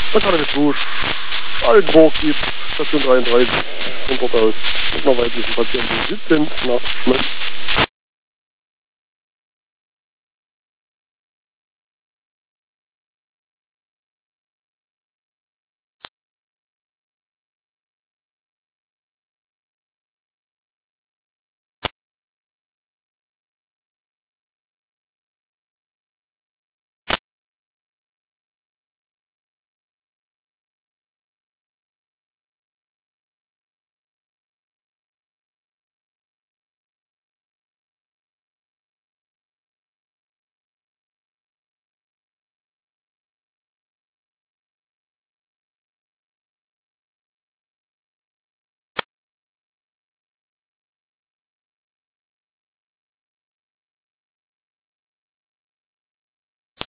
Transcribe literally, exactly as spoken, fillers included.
Und hat er jetzt Altenburg gibt, Station dreiunddreißig, von dort aus mit einer weiblichen Patientin siebzehn nach Schmelz.